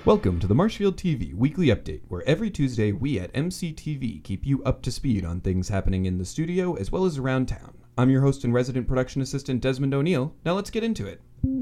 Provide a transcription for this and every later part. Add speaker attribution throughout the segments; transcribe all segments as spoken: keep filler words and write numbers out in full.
Speaker 1: Welcome to the Marshfield T V Weekly Update, where every Tuesday we at M C T V keep you up to speed on things happening in the studio as well as around town. I'm your host and resident production assistant, Desmond O'Neill. Now let's get into it.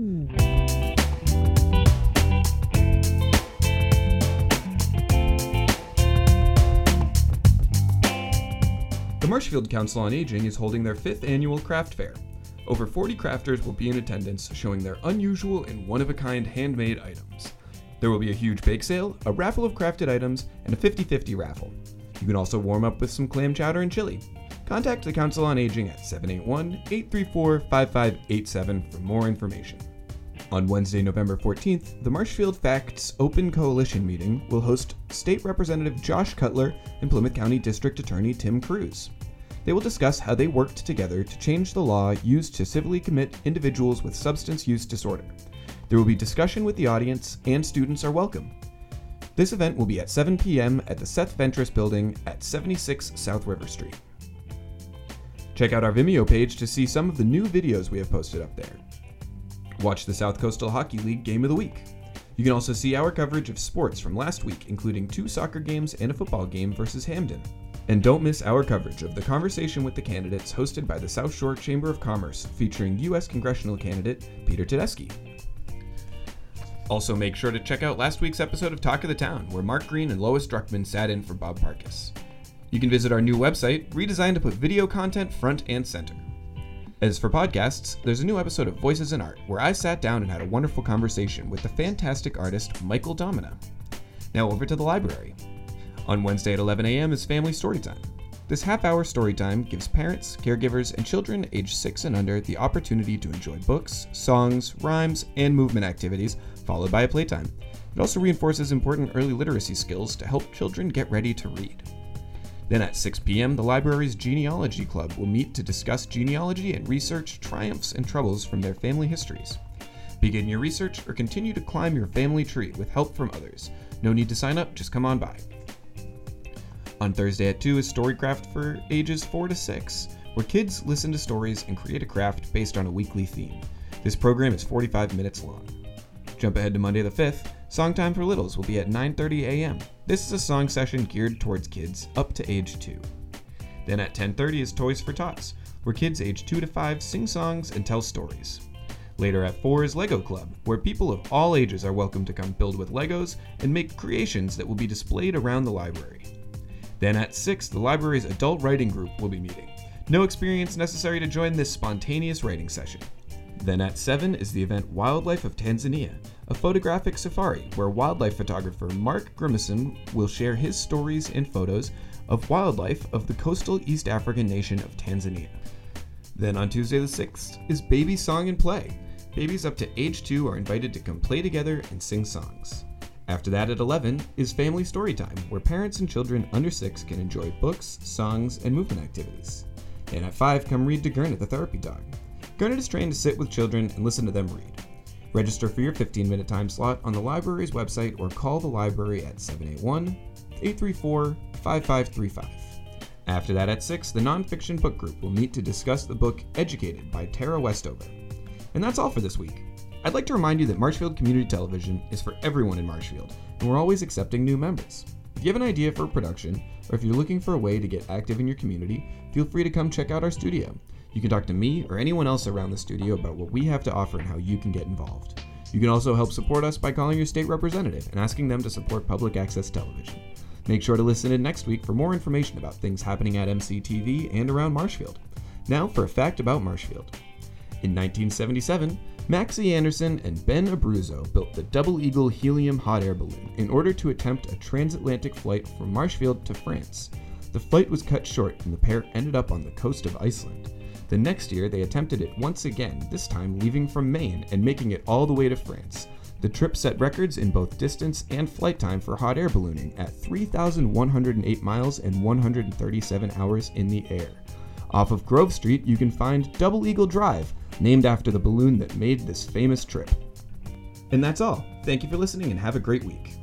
Speaker 1: The Marshfield Council on Aging is holding their fifth annual craft fair. Over forty crafters will be in attendance, showing their unusual and one-of-a-kind handmade items. There will be a huge bake sale, a raffle of crafted items, and a fifty-fifty raffle. You can also warm up with some clam chowder and chili. Contact the Council on Aging at seven eight one, eight three four, five five eight seven for more information. On Wednesday, November fourteenth, the Marshfield Facts Open Coalition meeting will host State Representative Josh Cutler and Plymouth County District Attorney Tim Cruz. They will discuss how they worked together to change the law used to civilly commit individuals with substance use disorder. There will be discussion with the audience, and students are welcome. This event will be at seven p.m. at the Seth Ventris Building at seventy-six South River Street. Check out our Vimeo page to see some of the new videos we have posted up there. Watch the South Coastal Hockey League Game of the Week. You can also see our coverage of sports from last week, including two soccer games and a football game versus Hamden. And don't miss our coverage of the Conversation with the Candidates hosted by the South Shore Chamber of Commerce, featuring U S congressional candidate Peter Tedeschi. Also, make sure to check out last week's episode of Talk of the Town, where Mark Green and Lois Druckman sat in for Bob Parkas. You can visit our new website, redesigned to put video content front and center. As for podcasts, there's a new episode of Voices in Art, where I sat down and had a wonderful conversation with the fantastic artist Michael Domina. Now over to the library. On Wednesday at eleven a.m. is Family Storytime. This half-hour storytime gives parents, caregivers, and children aged six and under the opportunity to enjoy books, songs, rhymes, and movement activities, followed by a playtime. It also reinforces important early literacy skills to help children get ready to read. Then at six p.m., the library's Genealogy Club will meet to discuss genealogy and research triumphs and troubles from their family histories. Begin your research or continue to climb your family tree with help from others. No need to sign up, just come on by. On Thursday at two is Storycraft for ages four to six, where kids listen to stories and create a craft based on a weekly theme. This program is forty-five minutes long. Jump ahead to Monday the fifth, Songtime for Littles will be at nine thirty a.m. This is a song session geared towards kids up to age two. Then at ten thirty is Toys for Tots, where kids age two to five sing songs and tell stories. Later at four is Lego Club, where people of all ages are welcome to come build with Legos and make creations that will be displayed around the library. Then at six, the library's adult writing group will be meeting. No experience necessary to join this spontaneous writing session. Then at seven is the event Wildlife of Tanzania, a photographic safari where wildlife photographer Mark Grimison will share his stories and photos of wildlife of the coastal East African nation of Tanzania. Then on Tuesday the sixth is Baby Song and Play. Babies up to age two are invited to come play together and sing songs. After that at eleven is Family Storytime, where parents and children under six can enjoy books, songs, and movement activities. And at five, come read to Gurnet the therapy dog. Gurnet is trained to sit with children and listen to them read. Register for your fifteen-minute time slot on the library's website or call the library at seven eight one, eight three four, five five three five. After that at six, the nonfiction book group will meet to discuss the book Educated by Tara Westover. And that's all for this week. I'd like to remind you that Marshfield Community Television is for everyone in Marshfield, and we're always accepting new members. If you have an idea for a production, or if you're looking for a way to get active in your community, feel free to come check out our studio. You can talk to me or anyone else around the studio about what we have to offer and how you can get involved. You can also help support us by calling your state representative and asking them to support public access television. Make sure to listen in next week for more information about things happening at M C T V and around Marshfield. Now for a fact about Marshfield. In nineteen seventy-seven, Maxie Anderson and Ben Abruzzo built the Double Eagle helium hot air balloon in order to attempt a transatlantic flight from Marshfield to France. The flight was cut short and the pair ended up on the coast of Iceland. The next year, they attempted it once again, this time leaving from Maine and making it all the way to France. The trip set records in both distance and flight time for hot air ballooning at three thousand one hundred eight miles and one hundred thirty-seven hours in the air. Off of Grove Street, you can find Double Eagle Drive, named after the balloon that made this famous trip. And that's all. Thank you for listening and have a great week.